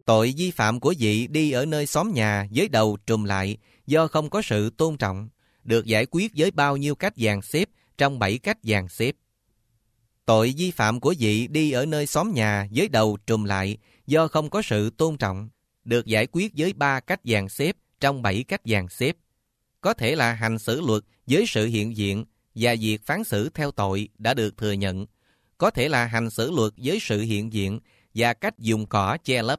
Tội vi phạm của vị đi ở nơi xóm nhà với đầu trùm lại do không có sự tôn trọng, được giải quyết với bao nhiêu cách dàn xếp trong 7 cách dàn xếp. Tội vi phạm của vị đi ở nơi xóm nhà với đầu trùm lại do không có sự tôn trọng, được giải quyết với 3 cách dàn xếp trong 7 cách dàn xếp. Có thể là hành xử luật với sự hiện diện và việc phán xử theo tội đã được thừa nhận. Có thể là hành xử luật với sự hiện diện và cách dùng cỏ che lấp.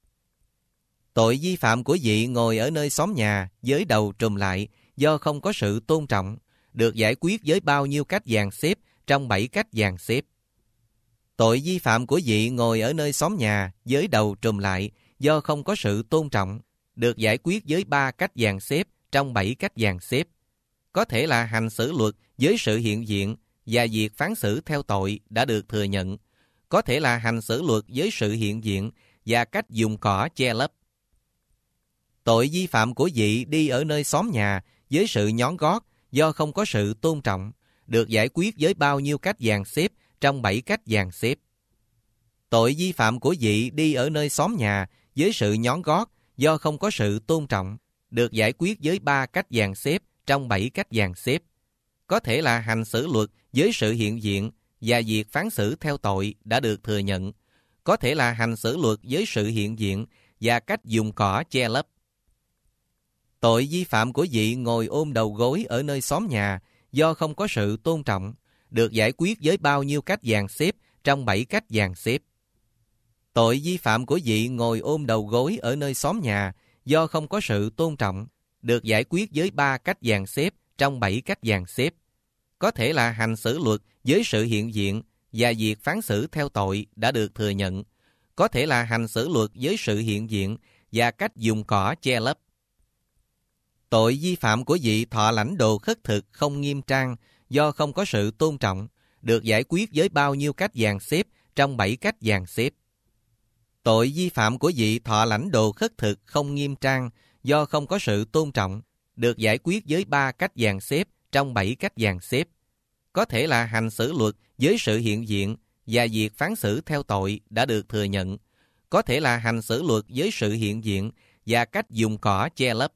Tội vi phạm của vị ngồi ở nơi xóm nhà với đầu trùm lại do không có sự tôn trọng, được giải quyết với bao nhiêu cách dàn xếp trong 7 cách dàn xếp. Tội vi phạm của vị ngồi ở nơi xóm nhà với đầu trùm lại do không có sự tôn trọng, được giải quyết với 3 cách dàn xếp trong 7 cách dàn xếp. Có thể là hành xử luật với sự hiện diện và việc phán xử theo tội đã được thừa nhận. Có thể là hành xử luật với sự hiện diện và cách dùng cỏ che lấp. Tội vi phạm của vị đi ở nơi xóm nhà với sự nhón gót do không có sự tôn trọng, được giải quyết với bao nhiêu cách dàn xếp trong 7 cách dàn xếp. Tội vi phạm của vị đi ở nơi xóm nhà với sự nhón gót do không có sự tôn trọng, được giải quyết với 3 cách dàn xếp trong 7 cách dàn xếp. Có thể là hành xử luật với sự hiện diện và việc phán xử theo tội đã được thừa nhận. Có thể là hành xử luật với sự hiện diện và cách dùng cỏ che lấp. Tội vi phạm của vị ngồi ôm đầu gối ở nơi xóm nhà do không có sự tôn trọng, được giải quyết với bao nhiêu cách dàn xếp trong 7 cách dàn xếp. Tội vi phạm của vị ngồi ôm đầu gối ở nơi xóm nhà do không có sự tôn trọng, được giải quyết với 3 cách dàn xếp trong 7 cách dàn xếp. Có thể là hành xử luật với sự hiện diện và việc phán xử theo tội đã được thừa nhận. Có thể là hành xử luật với sự hiện diện và cách dùng cỏ che lấp. Tội vi phạm của vị thọ lãnh đồ khất thực không nghiêm trang do không có sự tôn trọng, được giải quyết với bao nhiêu cách dàn xếp trong 7 cách dàn xếp. Tội vi phạm của vị thọ lãnh đồ khất thực không nghiêm trang do không có sự tôn trọng, được giải quyết với 3 cách dàn xếp trong 7 cách dàn xếp. Có thể là hành xử luật với sự hiện diện và việc phán xử theo tội đã được thừa nhận. Có thể là hành xử luật với sự hiện diện và cách dùng cỏ che lấp.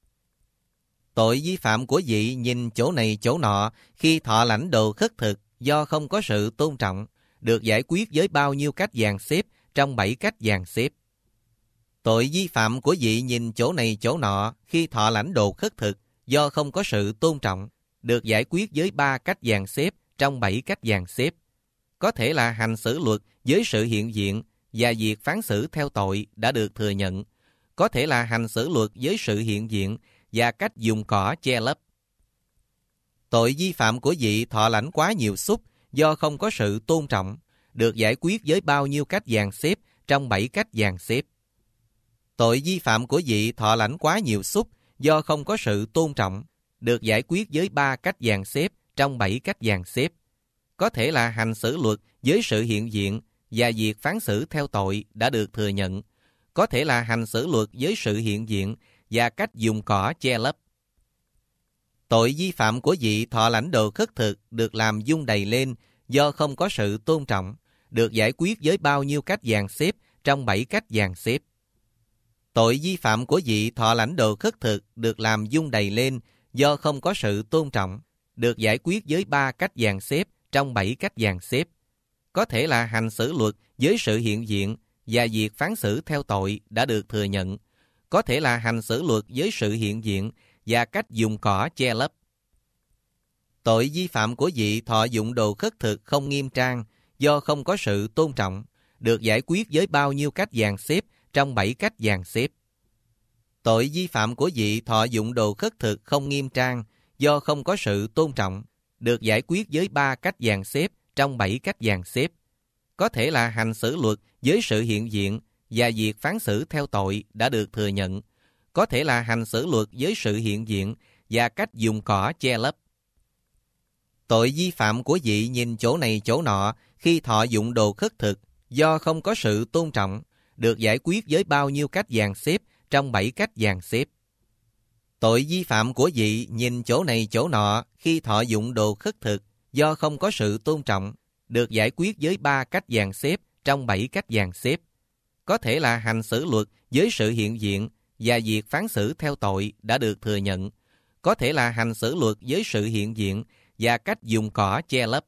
Tội vi phạm của vị nhìn chỗ này chỗ nọ khi thọ lãnh đồ khất thực do không có sự tôn trọng, được giải quyết với bao nhiêu cách dàn xếp trong 7 cách dàn xếp. Tội vi phạm của vị nhìn chỗ này chỗ nọ khi thọ lãnh đồ khất thực do không có sự tôn trọng, được giải quyết với 3 cách dàn xếp trong 7 cách dàn xếp. Có thể là hành xử luật với sự hiện diện và việc phán xử theo tội đã được thừa nhận. Có thể là hành xử luật với sự hiện diện và cách dùng cỏ che lấp. Tội vi phạm của vị thọ lãnh quá nhiều xúc do không có sự tôn trọng, được giải quyết với bao nhiêu cách dàn xếp trong 7 cách dàn xếp. Tội vi phạm của vị thọ lãnh quá nhiều xúc do không có sự tôn trọng, được giải quyết với 3 cách dàn xếp trong 7 cách dàn xếp. Có thể là hành xử luật với sự hiện diện và việc phán xử theo tội đã được thừa nhận. Có thể là hành xử luật với sự hiện diện và cách dùng cỏ che lấp. Tội vi phạm của vị thọ lãnh đồ khất thực được làm dung đầy lên do không có sự tôn trọng, được giải quyết với bao nhiêu cách dàn xếp trong 7 cách dàn xếp. Tội vi phạm của vị thọ lãnh đồ khất thực được làm dung đầy lên do không có sự tôn trọng, được giải quyết với 3 cách dàn xếp trong 7 cách dàn xếp. Có thể là hành xử luật với sự hiện diện và việc phán xử theo tội đã được thừa nhận. Có thể là hành xử luật với sự hiện diện và cách dùng cỏ che lấp. Tội vi phạm của vị thọ dụng đồ khất thực không nghiêm trang do không có sự tôn trọng, được giải quyết với bao nhiêu cách dàn xếp trong 7 cách dàn xếp. Tội vi phạm của vị thọ dụng đồ khất thực không nghiêm trang do không có sự tôn trọng, được giải quyết với 3 cách dàn xếp trong 7 cách dàn xếp. Có thể là hành xử luật với sự hiện diện và việc phán xử theo tội đã được thừa nhận. Có thể là hành xử luật với sự hiện diện và cách dùng cỏ che lấp. Tội vi phạm của vị nhìn chỗ này chỗ nọ khi thọ dụng đồ khất thực do không có sự tôn trọng, được giải quyết với bao nhiêu cách dàn xếp trong 7 cách dàn xếp. Tội vi phạm của vị nhìn chỗ này chỗ nọ khi thọ dụng đồ khất thực do không có sự tôn trọng, được giải quyết với 3 cách dàn xếp trong 7 cách dàn xếp. Có thể là hành xử luật với sự hiện diện và việc phán xử theo tội đã được thừa nhận. Có thể là hành xử luật với sự hiện diện và cách dùng cỏ che lấp.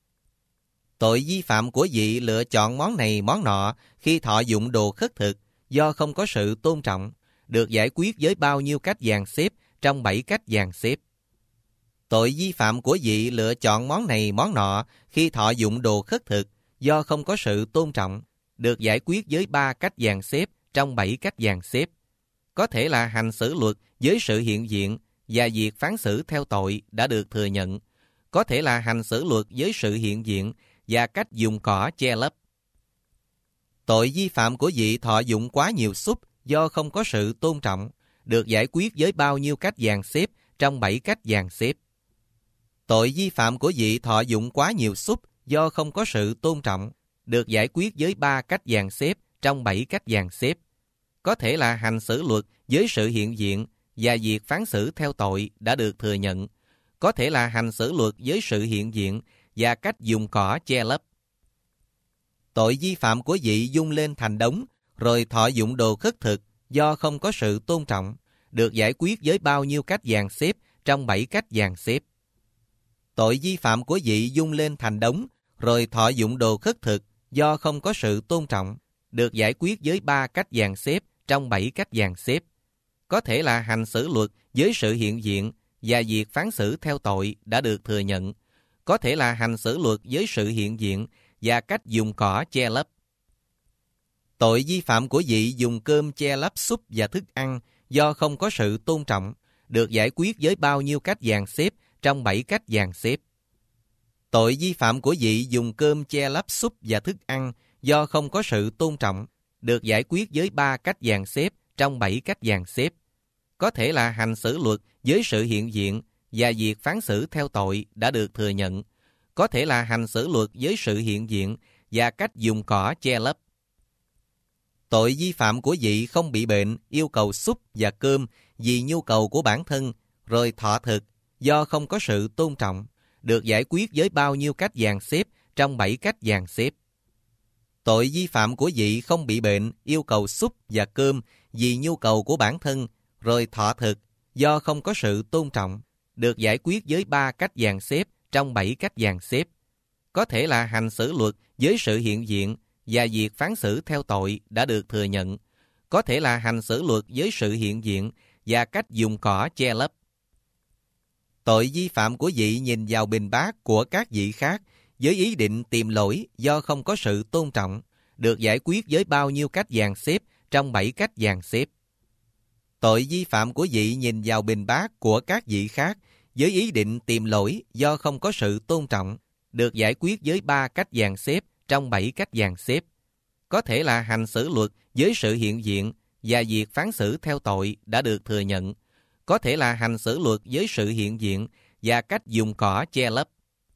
Tội vi phạm của vị lựa chọn món này món nọ khi thọ dụng đồ khất thực do không có sự tôn trọng, được giải quyết với bao nhiêu cách dàn xếp trong 7 cách dàn xếp. Tội vi phạm của vị lựa chọn món này món nọ khi thọ dụng đồ khất thực do không có sự tôn trọng, được giải quyết với 3 cách dàn xếp trong 7 cách dàn xếp. Có thể là hành xử luật với sự hiện diện và việc phán xử theo tội đã được thừa nhận. Có thể là hành xử luật với sự hiện diện và cách dùng cỏ che lấp. Tội vi phạm của vị thọ dụng quá nhiều súp do không có sự tôn trọng, được giải quyết với bao nhiêu cách dàn xếp trong 7 cách dàn xếp. Tội vi phạm của vị thọ dụng quá nhiều súp do không có sự tôn trọng, được giải quyết với 3 cách dàn xếp trong 7 cách dàn xếp. Có thể là hành xử luật với sự hiện diện và việc phán xử theo tội đã được thừa nhận. Có thể là hành xử luật với sự hiện diện và cách dùng cỏ che lấp. Tội vi phạm của vị dung lên thành đống rồi thọ dụng đồ khất thực do không có sự tôn trọng, được giải quyết với bao nhiêu cách dàn xếp trong 7 cách dàn xếp. Tội vi phạm của vị dung lên thành đống rồi thọ dụng đồ khất thực do không có sự tôn trọng, được giải quyết với 3 cách dàn xếp trong 7 cách dàn xếp. Có thể là hành xử luật với sự hiện diện và việc phán xử theo tội đã được thừa nhận. Có thể là hành xử luật với sự hiện diện và cách dùng cỏ che lấp. Tội vi phạm của vị dùng cơm che lấp súp và thức ăn do không có sự tôn trọng, được giải quyết với bao nhiêu cách dàn xếp trong 7 cách dàn xếp. Tội vi phạm của vị dùng cơm che lấp súp và thức ăn do không có sự tôn trọng, được giải quyết với 3 cách dàn xếp trong 7 cách dàn xếp. Có thể là hành xử luật với sự hiện diện và việc phán xử theo tội đã được thừa nhận. Có thể là hành xử luật với sự hiện diện và cách dùng cỏ che lấp. Tội vi phạm của vị không bị bệnh yêu cầu súp và cơm vì nhu cầu của bản thân rồi thọ thực do không có sự tôn trọng, được giải quyết với bao nhiêu cách dàn xếp trong 7 cách dàn xếp. Tội vi phạm của vị không bị bệnh yêu cầu súp và cơm vì nhu cầu của bản thân rồi thọ thực do không có sự tôn trọng, được giải quyết với 3 cách dàn xếp trong 7 cách dàn xếp. Có thể là hành xử luật với sự hiện diện và việc phán xử theo tội đã được thừa nhận. Có thể là hành xử luật với sự hiện diện và cách dùng cỏ che lấp. Tội vi phạm của vị nhìn vào bình bát của các vị khác với ý định tìm lỗi do không có sự tôn trọng, được giải quyết với bao nhiêu cách dàn xếp trong 7 cách dàn xếp. Tội vi phạm của vị nhìn vào bình bát của các vị khác với ý định tìm lỗi do không có sự tôn trọng, được giải quyết với 3 cách dàn xếp trong 7 cách dàn xếp. Có thể là hành xử luật với sự hiện diện và việc phán xử theo tội đã được thừa nhận. Có thể là hành xử luật với sự hiện diện và cách dùng cỏ che lấp.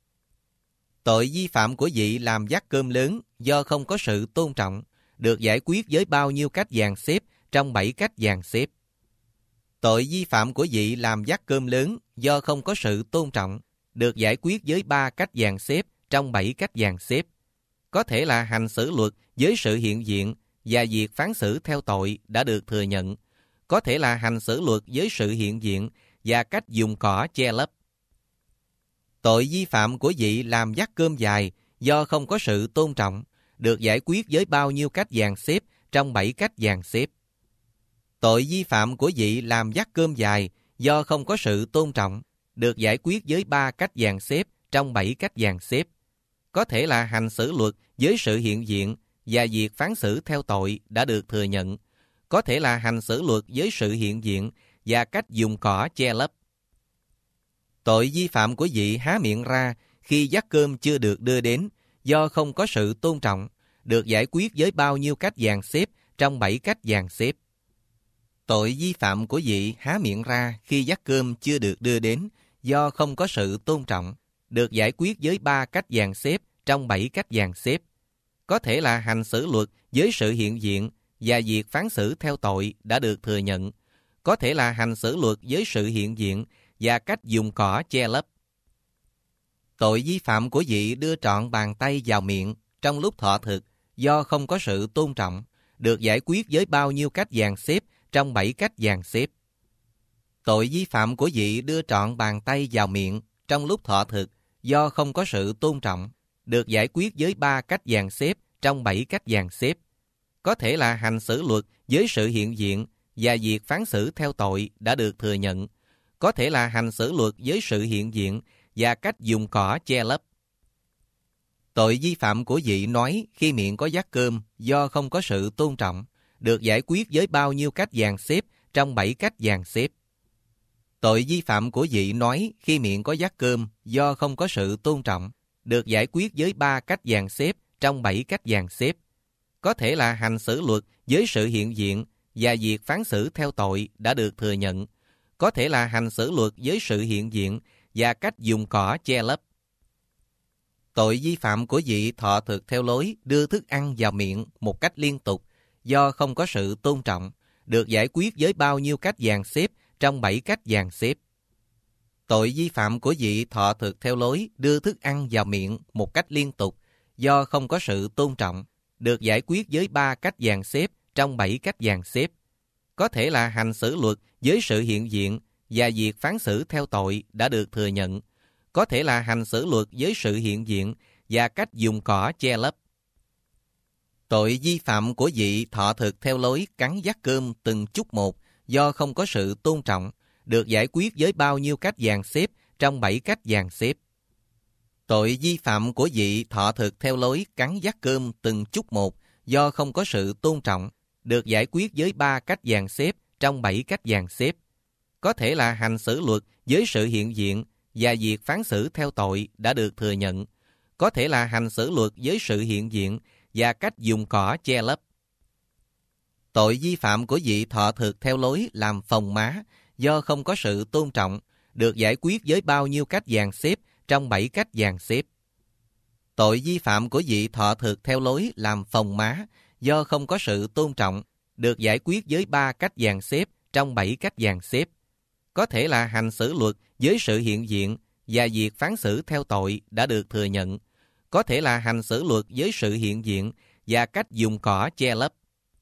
Tội vi phạm của vị làm vắt cơm lớn do không có sự tôn trọng, được giải quyết với bao nhiêu cách dàn xếp trong 7 cách dàn xếp. Tội vi phạm của vị làm vắt cơm lớn do không có sự tôn trọng, được giải quyết với 3 cách dàn xếp trong 7 cách dàn xếp. Có thể là hành xử luật với sự hiện diện và việc phán xử theo tội đã được thừa nhận. Có thể là hành xử luật với sự hiện diện và cách dùng cỏ che lấp. Tội vi phạm của vị làm vắt cơm dài do không có sự tôn trọng, được giải quyết với bao nhiêu cách dàn xếp trong 7 cách dàn xếp. Tội vi phạm của vị làm vắt cơm dài do không có sự tôn trọng, được giải quyết với 3 cách dàn xếp trong 7 cách dàn xếp. Có thể là hành xử luật với sự hiện diện và việc phán xử theo tội đã được thừa nhận. Có thể là hành xử luật với sự hiện diện và cách dùng cỏ che lấp. Tội vi phạm của vị há miệng ra khi vắt cơm chưa được đưa đến do không có sự tôn trọng, được giải quyết với bao nhiêu cách dàn xếp trong 7 cách dàn xếp. Tội vi phạm của vị há miệng ra khi vắt cơm chưa được đưa đến do không có sự tôn trọng, được giải quyết với 3 cách dàn xếp trong 7 cách dàn xếp. Có thể là hành xử luật với sự hiện diện và việc phán xử theo tội đã được thừa nhận. Có thể là hành xử luật với sự hiện diện và cách dùng cỏ che lấp. Tội vi phạm của vị đưa trọn bàn tay vào miệng trong lúc thọ thực do không có sự tôn trọng, được giải quyết với bao nhiêu cách dàn xếp trong 7 cách dàn xếp. Tội vi phạm của vị đưa trọn bàn tay vào miệng trong lúc thọ thực do không có sự tôn trọng, được giải quyết với 3 cách dàn xếp trong 7 cách dàn xếp. Có thể là hành xử luật với sự hiện diện và việc phán xử theo tội đã được thừa nhận. Có thể là hành xử luật với sự hiện diện và cách dùng cỏ che lấp. Tội vi phạm của vị nói khi miệng có dắt cơm do không có sự tôn trọng, được giải quyết với bao nhiêu cách dàn xếp trong 7 cách dàn xếp. Tội vi phạm của vị nói khi miệng có dắt cơm do không có sự tôn trọng, được giải quyết với 3 cách dàn xếp trong 7 cách dàn xếp. Có thể là hành xử luật với sự hiện diện và việc phán xử theo tội đã được thừa nhận. Có thể là hành xử luật với sự hiện diện và cách dùng cỏ che lấp. Tội vi phạm của vị thọ thực theo lối đưa thức ăn vào miệng một cách liên tục do không có sự tôn trọng, được giải quyết với bao nhiêu cách dàn xếp trong 7 cách dàn xếp. Tội vi phạm của vị thọ thực theo lối đưa thức ăn vào miệng một cách liên tục do không có sự tôn trọng, được giải quyết với 3 cách dàn xếp trong 7 cách dàn xếp. Có thể là hành xử luật với sự hiện diện và việc phán xử theo tội đã được thừa nhận. Có thể là hành xử luật với sự hiện diện và cách dùng cỏ che lấp. Tội vi phạm của vị thọ thực theo lối cắn dắt cơm từng chút một do không có sự tôn trọng, được giải quyết với bao nhiêu cách dàn xếp trong 7 cách dàn xếp. Tội vi phạm của vị thọ thực theo lối cắn dắt cơm từng chút một do không có sự tôn trọng, được giải quyết với 3 cách dàn xếp trong 7 cách dàn xếp. Có thể là hành xử luật với sự hiện diện và việc phán xử theo tội đã được thừa nhận. Có thể là hành xử luật với sự hiện diện và cách dùng cỏ che lấp. Tội vi phạm của vị thọ thực theo lối làm phồng má do không có sự tôn trọng, được giải quyết với bao nhiêu cách dàn xếp trong 7 cách dàn xếp. Tội vi phạm của vị thọ thực theo lối làm phồng má do không có sự tôn trọng, được giải quyết với 3 cách dàn xếp trong 7 cách dàn xếp. Có thể là hành xử luật với sự hiện diện và việc phán xử theo tội đã được thừa nhận. Có thể là hành xử luật với sự hiện diện và cách dùng cỏ che lấp.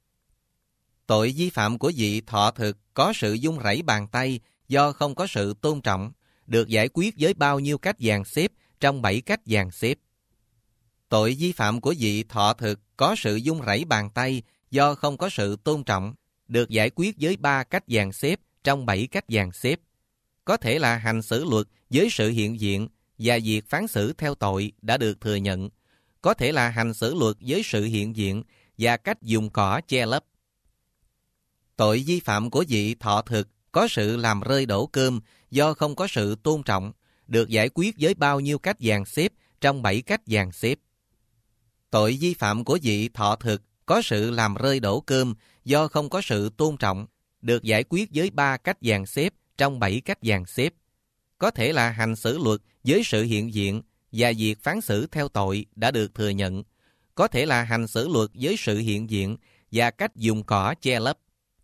Tội vi phạm của vị thọ thực có sự vung rẩy bàn tay do không có sự tôn trọng, được giải quyết với bao nhiêu cách dàn xếp trong 7 cách dàn xếp. Tội vi phạm của vị thọ thực có sự vung rẩy bàn tay do không có sự tôn trọng, được giải quyết với 3 cách dàn xếp trong 7 cách dàn xếp. Có thể là hành xử luật với sự hiện diện và việc phán xử theo tội đã được thừa nhận. Có thể là hành xử luật với sự hiện diện và cách dùng cỏ che lấp. Tội vi phạm của vị thọ thực có sự làm rơi đổ cơm do không có sự tôn trọng, được giải quyết với bao nhiêu cách dàn xếp trong 7 cách dàn xếp. Tội vi phạm của vị thọ thực có sự làm rơi đổ cơm do không có sự tôn trọng, được giải quyết với 3 cách dàn xếp trong 7 cách dàn xếp. Có thể là hành xử luật với sự hiện diện và việc phán xử theo tội đã được thừa nhận. Có thể là hành xử luật với sự hiện diện và cách dùng cỏ che lấp.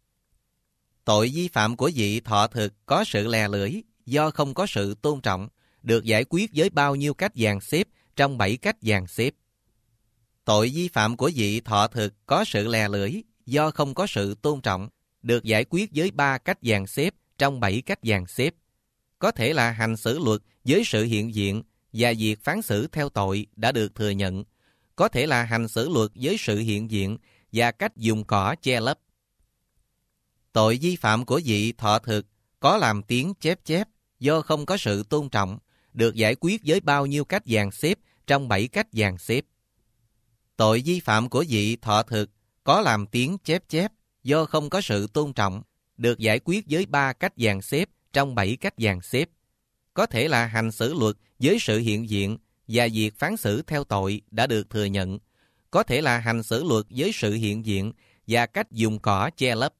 Tội vi phạm của vị thọ thực có sự lè lưỡi do không có sự tôn trọng, được giải quyết với bao nhiêu cách dàn xếp trong 7 cách dàn xếp. Tội vi phạm của vị thọ thực có sự lè lưỡi do không có sự tôn trọng, được giải quyết với 3 cách dàn xếp trong 7 cách dàn xếp. Có thể là hành xử luật với sự hiện diện và việc phán xử theo tội đã được thừa nhận. Có thể là hành xử luật với sự hiện diện và cách dùng cỏ che lấp. Tội vi phạm của vị thọ thực có làm tiếng chép chép do không có sự tôn trọng, được giải quyết với bao nhiêu cách dàn xếp trong 7 cách dàn xếp. Tội vi phạm của vị thọ thực có làm tiếng chép chép do không có sự tôn trọng, được giải quyết với 3 cách dàn xếp trong 7 cách dàn xếp. Có thể là hành xử luật với sự hiện diện và việc phán xử theo tội đã được thừa nhận. Có thể là hành xử luật với sự hiện diện và cách dùng cỏ che lấp.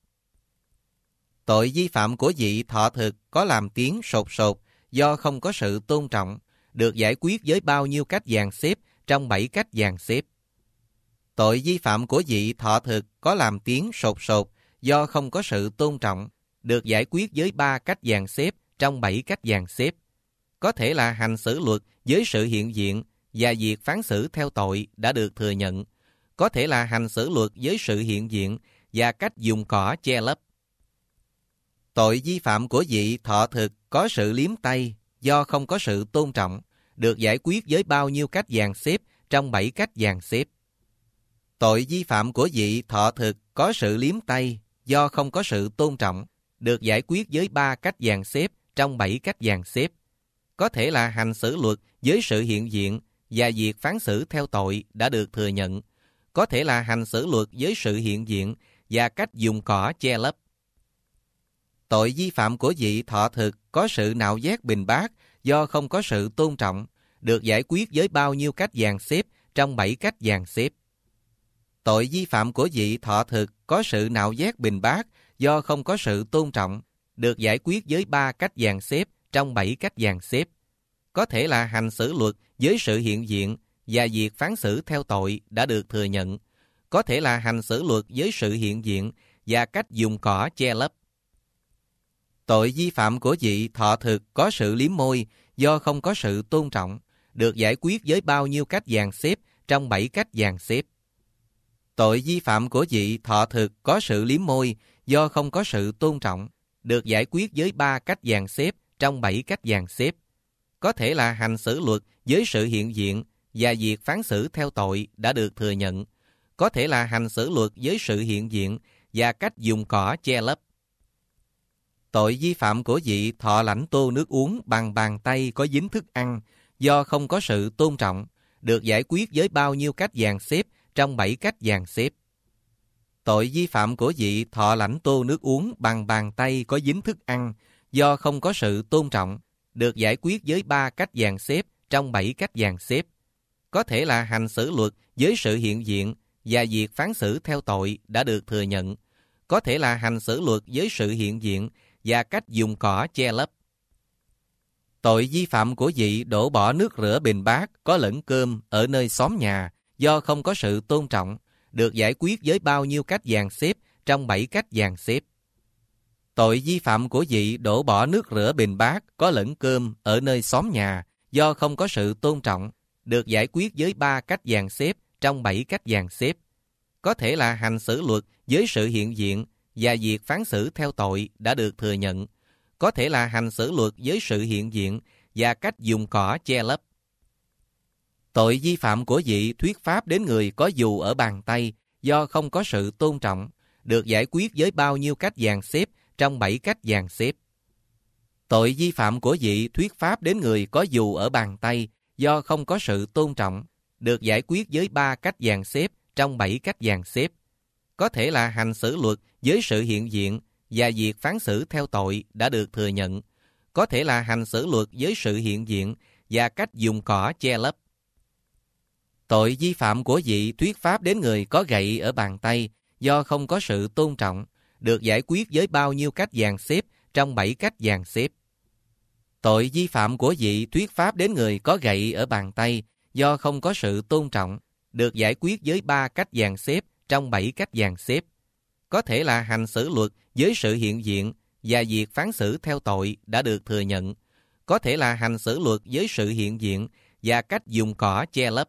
Tội vi phạm của vị thọ thực có làm tiếng sột sột do không có sự tôn trọng, được giải quyết với bao nhiêu cách dàn xếp trong 7 cách dàn xếp. Tội vi phạm của vị thọ thực có làm tiếng sột sột do không có sự tôn trọng, được giải quyết với 3 cách dàn xếp trong 7 cách dàn xếp. Có thể là hành xử luật với sự hiện diện và việc phán xử theo tội đã được thừa nhận. có thể là hành xử luật với sự hiện diện và cách dùng cỏ che lấp. Tội vi phạm của vị thọ thực có sự liếm tay do không có sự tôn trọng, được giải quyết với bao nhiêu cách dàn xếp trong 7 cách dàn xếp. Tội vi phạm của vị thọ thực có sự liếm tay do không có sự tôn trọng, được giải quyết với 3 cách dàn xếp trong 7 cách dàn xếp. Có thể là hành xử luật với sự hiện diện và việc phán xử theo tội đã được thừa nhận. Có thể là hành xử luật với sự hiện diện và cách dùng cỏ che lấp. Tội vi phạm của vị thọ thực có sự nạo vét bình bát do không có sự tôn trọng, được giải quyết với bao nhiêu cách dàn xếp trong 7 cách dàn xếp. Tội vi phạm của vị thọ thực có sự nạo vét bình bát do không có sự tôn trọng, được giải quyết với 3 cách dàn xếp trong 7 cách dàn xếp. Có thể là hành xử luật với sự hiện diện và việc phán xử theo tội đã được thừa nhận. Có thể là hành xử luật với sự hiện diện và cách dùng cỏ che lấp. Tội vi phạm của vị thọ thực có sự liếm môi do không có sự tôn trọng, được giải quyết với bao nhiêu cách dàn xếp trong 7 cách dàn xếp. Tội vi phạm của vị thọ thực có sự liếm môi do không có sự tôn trọng, được giải quyết với 3 cách dàn xếp trong 7 cách dàn xếp. Có thể là hành xử luật với sự hiện diện và việc phán xử theo tội đã được thừa nhận. Có thể là hành xử luật với sự hiện diện và cách dùng cỏ che lấp. Tội vi phạm của vị thọ lãnh tô nước uống bằng bàn tay có dính thức ăn do không có sự tôn trọng, được giải quyết với bao nhiêu cách dàn xếp trong 7 cách dàn xếp. Tội vi phạm của vị thọ lãnh tô nước uống bằng bàn tay có dính thức ăn do không có sự tôn trọng, được giải quyết với 3 cách dàn xếp trong 7 cách dàn xếp. Có thể là hành xử luật với sự hiện diện và việc phán xử theo tội đã được thừa nhận. Có thể là hành xử luật với sự hiện diện và cách dùng cỏ che lấp. Tội vi phạm của vị đổ bỏ nước rửa bình bát có lẫn cơm ở nơi xóm nhà do không có sự tôn trọng, được giải quyết với bao nhiêu cách dàn xếp trong 7 cách dàn xếp. Tội vi phạm của vị đổ bỏ nước rửa bình bát có lẫn cơm ở nơi xóm nhà do không có sự tôn trọng, được giải quyết với 3 cách dàn xếp trong 7 cách dàn xếp. Có thể là hành xử luật với sự hiện diện và việc phán xử theo tội đã được thừa nhận. Có thể là hành xử luật với sự hiện diện và cách dùng cỏ che lấp. Tội vi phạm của vị thuyết pháp đến người có dù ở bàn tay do không có sự tôn trọng, được giải quyết với bao nhiêu cách dàn xếp trong 7 cách dàn xếp. Tội vi phạm của vị thuyết pháp đến người có dù ở bàn tay do không có sự tôn trọng, được giải quyết với 3 cách dàn xếp trong 7 cách dàn xếp. Có thể là hành xử luật với sự hiện diện và việc phán xử theo tội đã được thừa nhận. Có thể là hành xử luật với sự hiện diện và cách dùng cỏ che lấp. Tội vi phạm của vị thuyết pháp đến người có gậy ở bàn tay do không có sự tôn trọng, được giải quyết với bao nhiêu cách dàn xếp trong 7 cách dàn xếp. Tội vi phạm của vị thuyết pháp đến người có gậy ở bàn tay do không có sự tôn trọng, được giải quyết với 3 cách dàn xếp trong 7 cách dàn xếp. Có thể là hành xử luật với sự hiện diện và việc phán xử theo tội đã được thừa nhận. Có thể là hành xử luật với sự hiện diện và cách dùng cỏ che lấp.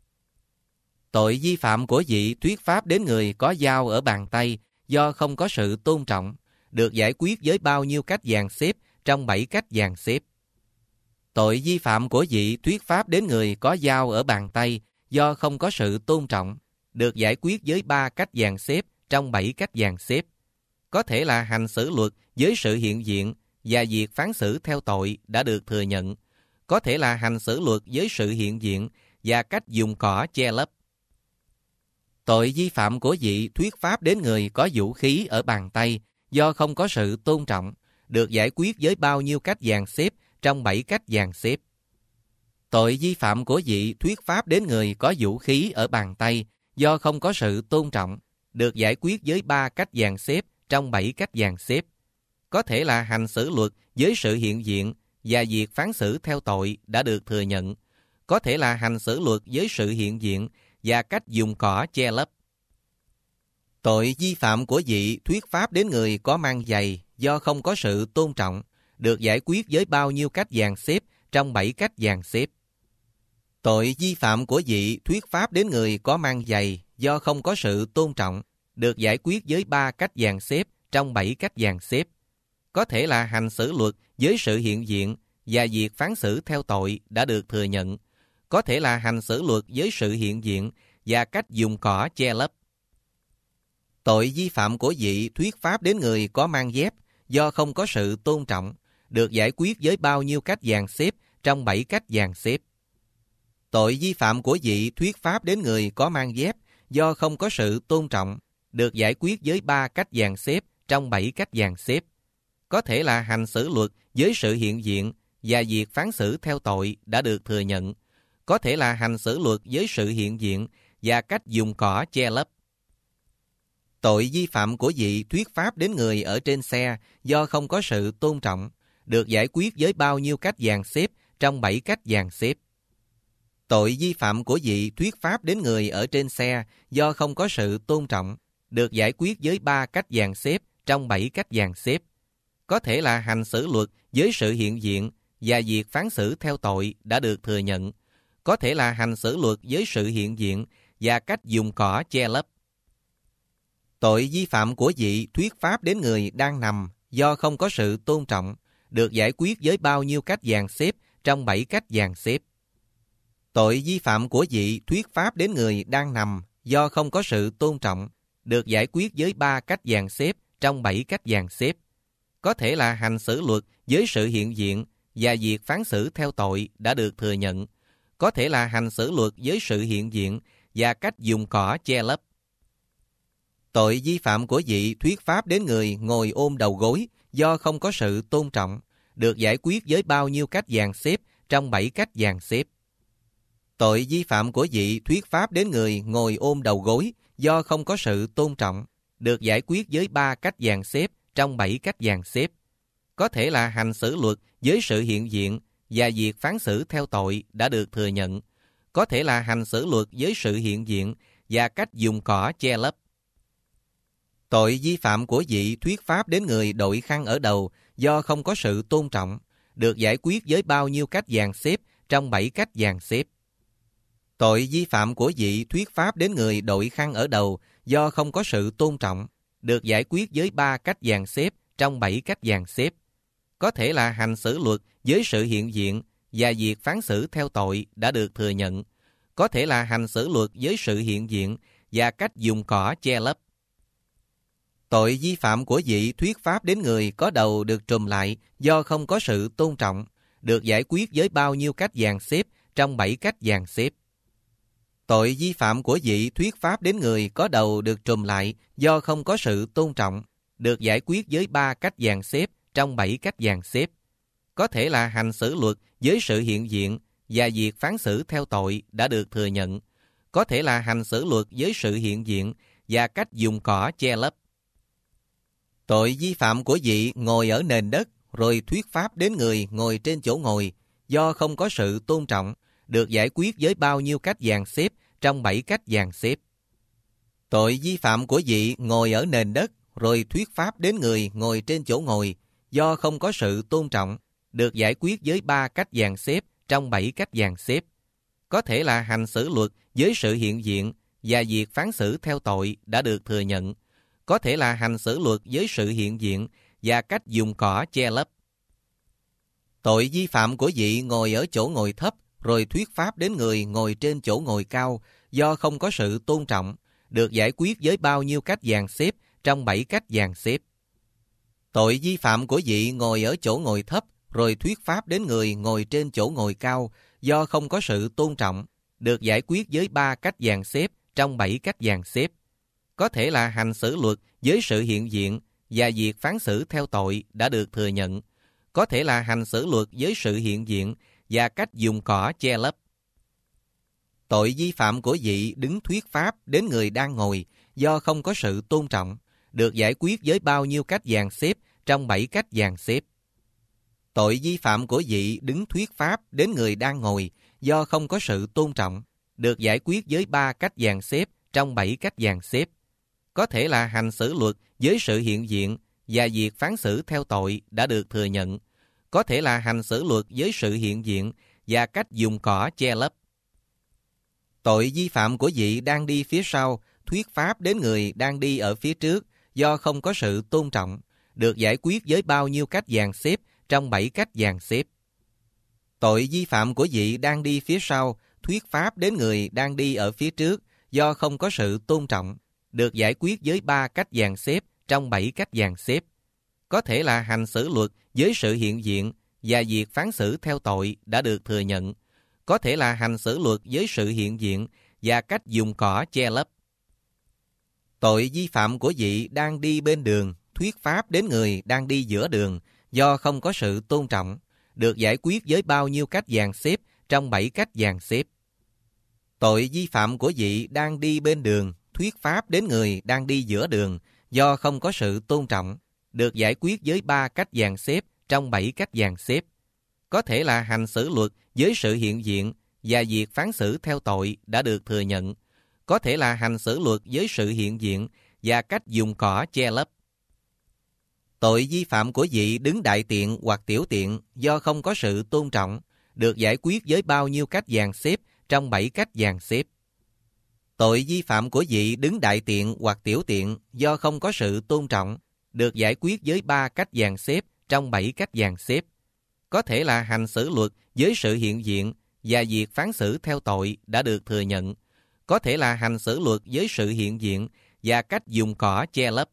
Tội vi phạm của vị thuyết pháp đến người có dao ở bàn tay do không có sự tôn trọng, được giải quyết với bao nhiêu cách dàn xếp trong 7 cách dàn xếp. Tội vi phạm của vị thuyết pháp đến người có dao ở bàn tay do không có sự tôn trọng, được giải quyết với 3 cách dàn xếp trong 7 cách dàn xếp. Có thể là hành xử luật với sự hiện diện và việc phán xử theo tội đã được thừa nhận. Có thể là hành xử luật với sự hiện diện và cách dùng cỏ che lấp. Tội vi phạm của vị thuyết pháp đến người có vũ khí ở bàn tay do không có sự tôn trọng, được giải quyết với bao nhiêu cách dàn xếp trong 7 cách dàn xếp. Tội vi phạm của vị thuyết pháp đến người có vũ khí ở bàn tay do không có sự tôn trọng, được giải quyết với 3 cách dàn xếp trong 7 cách dàn xếp. Có thể là hành xử luật với sự hiện diện và việc phán xử theo tội đã được thừa nhận. Có thể là hành xử luật với sự hiện diện và cách dùng cỏ che lấp. Tội vi phạm của vị thuyết pháp đến người có mang giày do không có sự tôn trọng, được giải quyết với bao nhiêu cách dàn xếp trong 7 cách dàn xếp. Tội vi phạm của vị thuyết pháp đến người có mang giày do không có sự tôn trọng được giải quyết với 3 cách dàn xếp trong 7 cách dàn xếp. Có thể là hành xử luật với sự hiện diện và việc phán xử theo tội đã được thừa nhận. Có thể là hành xử luật với sự hiện diện và cách dùng cỏ che lấp. Tội vi phạm của vị thuyết pháp đến người có mang dép do không có sự tôn trọng được giải quyết với bao nhiêu cách dàn xếp trong 7 cách dàn xếp. Tội vi phạm của vị thuyết pháp đến người có mang dép do không có sự tôn trọng được giải quyết với 3 cách dàn xếp trong 7 cách dàn xếp. Có thể là hành xử luật với sự hiện diện và việc phán xử theo tội đã được thừa nhận. Có thể là hành xử luật với sự hiện diện và cách dùng cỏ che lấp. Tội vi phạm của vị thuyết pháp đến người ở trên xe do không có sự tôn trọng được giải quyết với bao nhiêu cách dàn xếp trong 7 cách dàn xếp. Tội vi phạm của vị thuyết pháp đến người ở trên xe do không có sự tôn trọng được giải quyết với 3 cách dàn xếp trong 7 cách dàn xếp. Có thể là hành xử luật với sự hiện diện và việc phán xử theo tội đã được thừa nhận. Có thể là hành xử luật với sự hiện diện và cách dùng cỏ che lấp. Tội vi phạm của vị thuyết pháp đến người đang nằm do không có sự tôn trọng được giải quyết với bao nhiêu cách dàn xếp trong 7 cách dàn xếp. Tội vi phạm của vị thuyết pháp đến người đang nằm do không có sự tôn trọng được giải quyết với 3 cách dàn xếp trong 7 cách dàn xếp. Có thể là hành xử luật với sự hiện diện và việc phán xử theo tội đã được thừa nhận. Có thể là hành xử luật với sự hiện diện và cách dùng cỏ che lấp. Tội vi phạm của vị thuyết pháp đến người ngồi ôm đầu gối do không có sự tôn trọng được giải quyết với bao nhiêu cách dàn xếp trong 7 cách dàn xếp. Tội vi phạm của vị thuyết pháp đến người ngồi ôm đầu gối do không có sự tôn trọng được giải quyết với 3 cách dàn xếp trong 7 cách dàn xếp. Có thể là hành xử luật với sự hiện diện và việc phán xử theo tội đã được thừa nhận. Có thể là hành xử luật với sự hiện diện và cách dùng cỏ che lấp. Tội vi phạm của vị thuyết pháp đến người đội khăn ở đầu do không có sự tôn trọng được giải quyết với bao nhiêu cách dàn xếp trong 7 cách dàn xếp. Tội vi phạm của vị thuyết pháp đến người đội khăn ở đầu do không có sự tôn trọng được giải quyết với 3 cách dàn xếp trong 7 cách dàn xếp. Có thể là hành xử luật với sự hiện diện và việc phán xử theo tội đã được thừa nhận. Có thể là hành xử luật với sự hiện diện và cách dùng cỏ che lấp. Tội vi phạm của vị thuyết pháp đến người có đầu được trùm lại do không có sự tôn trọng được giải quyết với bao nhiêu cách dàn xếp trong 7 cách dàn xếp. Tội vi phạm của vị thuyết pháp đến người có đầu được trùm lại do không có sự tôn trọng được giải quyết với 3 cách dàn xếp trong 7 cách dàn xếp. Có thể là hành xử luật với sự hiện diện và việc phán xử theo tội đã được thừa nhận. Có thể là hành xử luật với sự hiện diện và cách dùng cỏ che lấp. Tội vi phạm của vị ngồi ở nền đất rồi thuyết pháp đến người ngồi trên chỗ ngồi do không có sự tôn trọng được giải quyết với bao nhiêu cách dàn xếp trong 7 cách dàn xếp. Tội vi phạm của vị ngồi ở nền đất rồi thuyết pháp đến người ngồi trên chỗ ngồi do không có sự tôn trọng được giải quyết với 3 cách dàn xếp trong 7 cách dàn xếp. Có thể là hành xử luật với sự hiện diện và việc phán xử theo tội đã được thừa nhận. Có thể là hành xử luật với sự hiện diện và cách dùng cỏ che lấp. Tội vi phạm của vị ngồi ở chỗ ngồi thấp rồi thuyết pháp đến người ngồi trên chỗ ngồi cao do không có sự tôn trọng được giải quyết với bao nhiêu cách dàn xếp trong 7 cách dàn xếp. Tội vi phạm của vị ngồi ở chỗ ngồi thấp rồi thuyết pháp đến người ngồi trên chỗ ngồi cao do không có sự tôn trọng được giải quyết với 3 cách dàn xếp trong 7 cách dàn xếp. Có thể là hành xử luật với sự hiện diện và việc phán xử theo tội đã được thừa nhận. Có thể là hành xử luật với sự hiện diện và cách dùng cỏ che lấp. Tội vi phạm của vị đứng thuyết pháp đến người đang ngồi do không có sự tôn trọng được giải quyết với bao nhiêu cách dàn xếp trong 7 cách dàn xếp. Tội vi phạm của vị đứng thuyết pháp đến người đang ngồi do không có sự tôn trọng được giải quyết với 3 cách dàn xếp trong 7 cách dàn xếp. Có thể là hành xử luật với sự hiện diện và việc phán xử theo tội đã được thừa nhận. Có thể là hành xử luật với sự hiện diện và cách dùng cỏ che lấp. Tội vi phạm của vị đang đi phía sau thuyết pháp đến người đang đi ở phía trước do không có sự tôn trọng, được giải quyết với bao nhiêu cách dàn xếp trong 7 cách dàn xếp. Tội vi phạm của vị đang đi phía sau thuyết pháp đến người đang đi ở phía trước do không có sự tôn trọng, được giải quyết với 3 cách dàn xếp trong 7 cách dàn xếp. Có thể là hành xử luật với sự hiện diện và việc phán xử theo tội đã được thừa nhận. Có thể là hành xử luật với sự hiện diện và cách dùng cỏ che lấp. Tội vi phạm của vị đang đi bên đường thuyết pháp đến người đang đi giữa đường do không có sự tôn trọng, được giải quyết với bao nhiêu cách dàn xếp trong 7 cách dàn xếp. Tội vi phạm của vị đang đi bên đường thuyết pháp đến người đang đi giữa đường do không có sự tôn trọng, được giải quyết với 3 cách dàn xếp trong 7 cách dàn xếp. Có thể là hành xử luật với sự hiện diện và việc phán xử theo tội đã được thừa nhận. Có thể là hành xử luật với sự hiện diện và cách dùng cỏ che lấp. Tội vi phạm của vị đứng đại tiện hoặc tiểu tiện do không có sự tôn trọng, được giải quyết với bao nhiêu cách dàn xếp trong 7 cách dàn xếp. Tội vi phạm của vị đứng đại tiện hoặc tiểu tiện do không có sự tôn trọng, được giải quyết với 3 cách dàn xếp trong 7 cách dàn xếp. Có thể là hành xử luật với sự hiện diện và việc phán xử theo tội đã được thừa nhận. Có thể là hành xử luật với sự hiện diện và cách dùng cỏ che lấp.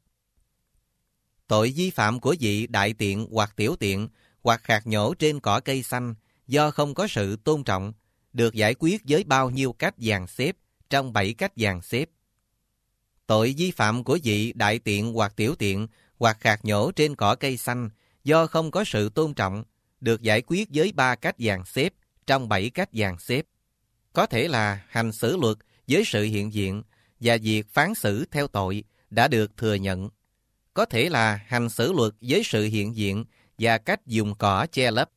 Tội vi phạm của vị đại tiện hoặc tiểu tiện hoặc khạc nhổ trên cỏ cây xanh do không có sự tôn trọng, được giải quyết với bao nhiêu cách dàn xếp trong 7 cách dàn xếp. Tội vi phạm của vị đại tiện hoặc tiểu tiện hoặc khạc nhổ trên cỏ cây xanh do không có sự tôn trọng, được giải quyết với 3 cách dàn xếp trong 7 cách dàn xếp. Có thể là hành xử luật với sự hiện diện và việc phán xử theo tội đã được thừa nhận. Có thể là hành xử luật với sự hiện diện và cách dùng cỏ che lấp.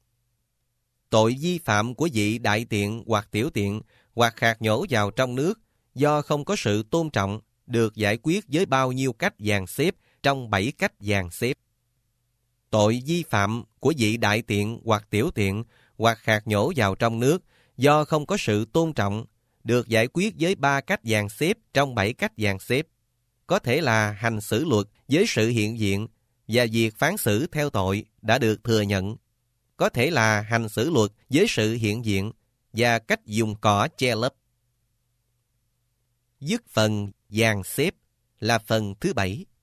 Tội vi phạm của vị đại tiện hoặc tiểu tiện hoặc khạc nhổ vào trong nước do không có sự tôn trọng, được giải quyết với bao nhiêu cách dàn xếp trong 7 cách dàn xếp. Tội vi phạm của vị đại tiện hoặc tiểu tiện hoặc khạc nhổ vào trong nước do không có sự tôn trọng, được giải quyết với 3 cách dàn xếp trong 7 cách dàn xếp. Có thể là hành xử luật với sự hiện diện và việc phán xử theo tội đã được thừa nhận. Có thể là hành xử luật với sự hiện diện và cách dùng cỏ che lấp. Dứt phần dàn xếp là phần thứ 7.